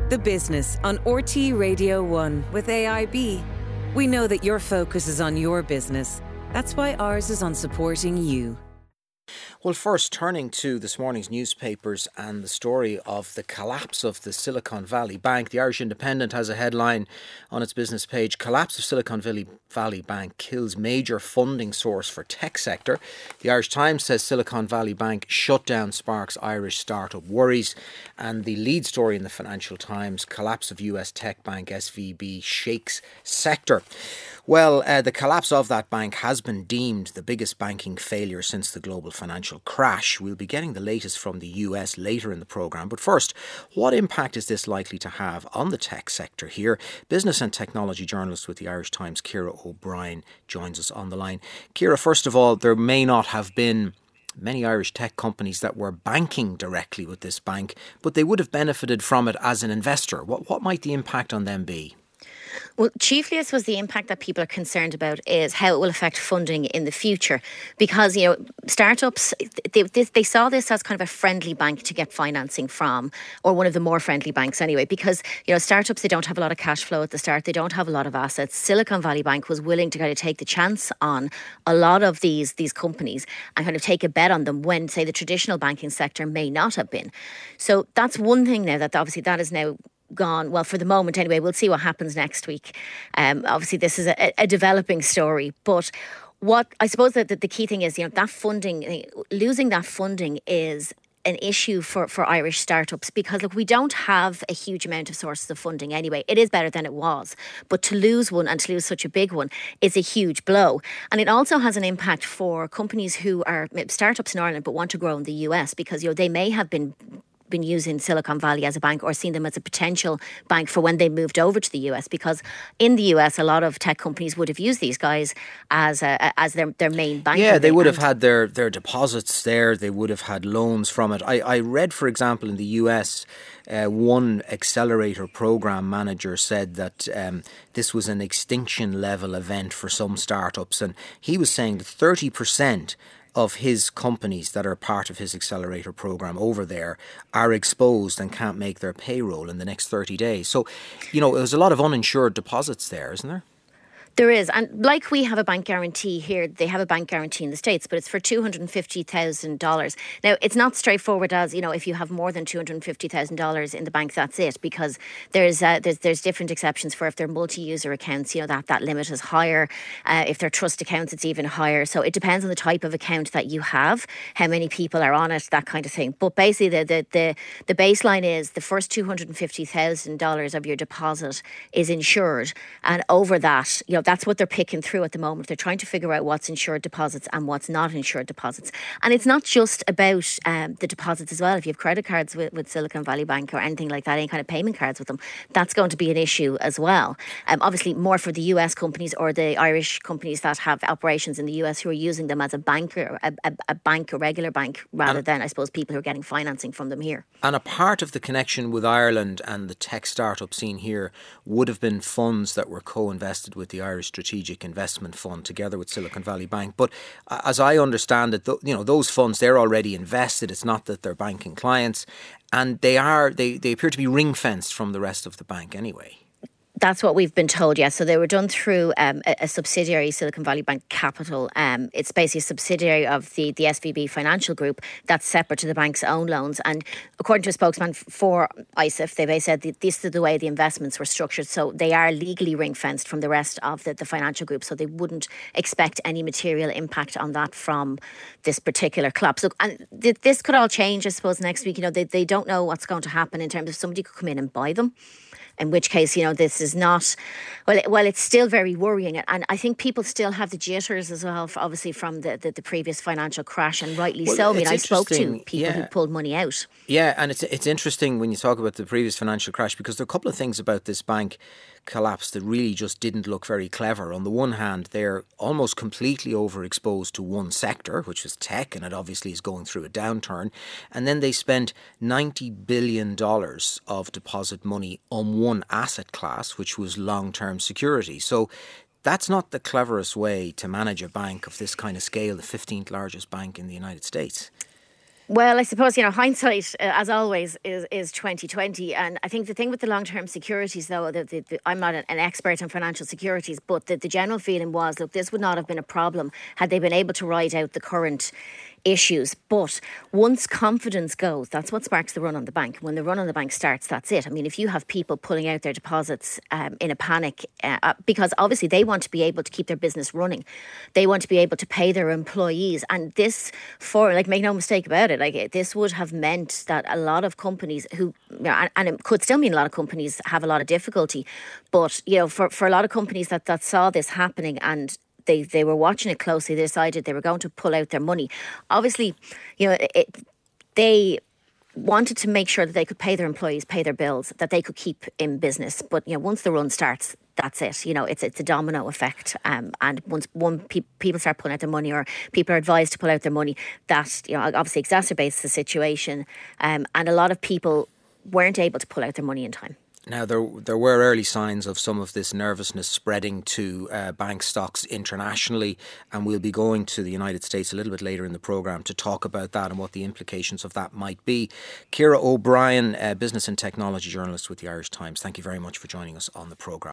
The Business on RT Radio 1 with AIB. We know that your focus is on your business. That's why ours is on supporting you. Well, first, turning to this morning's newspapers and the story of the collapse of the Silicon Valley Bank. The Irish Independent has a headline on its business page: Collapse of Silicon Valley Bank kills major funding source for tech sector. The Irish Times says Silicon Valley Bank shutdown sparks Irish startup worries. And the lead story in the Financial Times: collapse of US tech bank SVB shakes sector. Well, the collapse of that bank has been deemed the biggest banking failure since the global financial crash. We'll be getting the latest from the US later in the programme. But first, what impact is this likely to have on the tech sector here? Business and technology journalist with the Irish Times, Ciara O'Brien, joins us on the line. Ciara, first of all, there may not have been many Irish tech companies that were banking directly with this bank, but they would have benefited from it as an investor. What might the impact on them be? Well, chiefly, I suppose the impact that people are concerned about is how it will affect funding in the future. Because, startups, they saw this as kind of a friendly bank to get financing from, or one of the more friendly banks anyway. Because, startups, they don't have a lot of cash flow at the start. They don't have a lot of assets. Silicon Valley Bank was willing to kind of take the chance on a lot of these companies and kind of take a bet on them when, say, the traditional banking sector may not have been. So that's one thing now that obviously that is now gone. Well, for the moment anyway. We'll see what happens next week. Obviously this is a developing story, but what I suppose that the key thing is, that funding, losing that funding is an issue for Irish startups, because look, we don't have a huge amount of sources of funding anyway. It is better than it was, but to lose one and to lose such a big one is a huge blow. And it also has an impact for companies who are startups in Ireland but want to grow in the US, because they may have been using Silicon Valley as a bank or seen them as a potential bank for when they moved over to the US, because in the US a lot of tech companies would have used these guys as their main bank. Yeah, they would have had their deposits there. They would have had loans from it. I read, for example, in the US, one accelerator program manager said that this was an extinction level event for some startups, and he was saying that 30% of his companies that are part of his accelerator program over there are exposed and can't make their payroll in the next 30 days. So, there's a lot of uninsured deposits there, isn't there? There is. And like we have a bank guarantee here, they have a bank guarantee in the States, but it's for $250,000. Now, it's not straightforward as, if you have more than $250,000 in the bank, that's it, because there's different exceptions for if they're multi-user accounts, that limit is higher. If they're trust accounts, it's even higher. So it depends on the type of account that you have, how many people are on it, that kind of thing. But basically, the baseline is the first $250,000 of your deposit is insured. And over that, that's what they're picking through at the moment. They're trying to figure out what's insured deposits and what's not insured deposits. And it's not just about the deposits as well. If you have credit cards with Silicon Valley Bank or anything like that, any kind of payment cards with them, that's going to be an issue as well. Obviously, more for the US companies or the Irish companies that have operations in the US who are using them as a banker, a regular bank, rather than, I suppose, people who are getting financing from them here. And a part of the connection with Ireland and the tech startup scene here would have been funds that were co-invested with the Irish Strategic Investment Fund together with Silicon Valley Bank. But as I understand it, those funds, they're already invested. It's not that they're banking clients, and they appear to be ring-fenced from the rest of the bank anyway. That's what we've been told, yes. So they were done through a subsidiary, Silicon Valley Bank Capital. It's basically a subsidiary of the SVB Financial Group that's separate to the bank's own loans. And according to a spokesman for ISIF, they said that this is the way the investments were structured. So they are legally ring-fenced from the rest of the financial group. So they wouldn't expect any material impact on that from this particular collapse. So, and this could all change, I suppose, next week. They don't know what's going to happen in terms of somebody could come in and buy them. In which case, this is not, well, it's still very worrying. And I think people still have the jitters as well, obviously, from the previous financial crash, and rightly so. I mean, I spoke to people who pulled money out. Yeah, and it's interesting when you talk about the previous financial crash, because there are a couple of things about this bank collapse that really just didn't look very clever. On the one hand, they're almost completely overexposed to one sector, which was tech, and it obviously is going through a downturn. And then they spent $90 billion of deposit money on one asset class, which was long-term security. So that's not the cleverest way to manage a bank of this kind of scale, the 15th largest bank in the United States. Well, I suppose, hindsight, as always, is 2020. And I think the thing with the long-term securities, though, I'm not an expert on financial securities, but the general feeling was, look, this would not have been a problem had they been able to ride out the current issues. But once confidence goes, that's what sparks the run on the bank. When the run on the bank starts, that's it. I mean, if you have people pulling out their deposits in a panic, because obviously they want to be able to keep their business running, they want to be able to pay their employees, and this, make no mistake about it, this would have meant that a lot of companies and it could still mean a lot of companies have a lot of difficulty, but for a lot of companies that saw this happening and they were watching it closely, they decided they were going to pull out their money. Obviously, they wanted to make sure that they could pay their employees, pay their bills, that they could keep in business. But once the run starts, that's it. It's a domino effect. And once people start pulling out their money, or people are advised to pull out their money, that obviously exacerbates the situation. And a lot of people weren't able to pull out their money in time. Now, there were early signs of some of this nervousness spreading to bank stocks internationally, and we'll be going to the United States a little bit later in the programme to talk about that and what the implications of that might be. Ciara O'Brien, business and technology journalist with the Irish Times, thank you very much for joining us on the programme.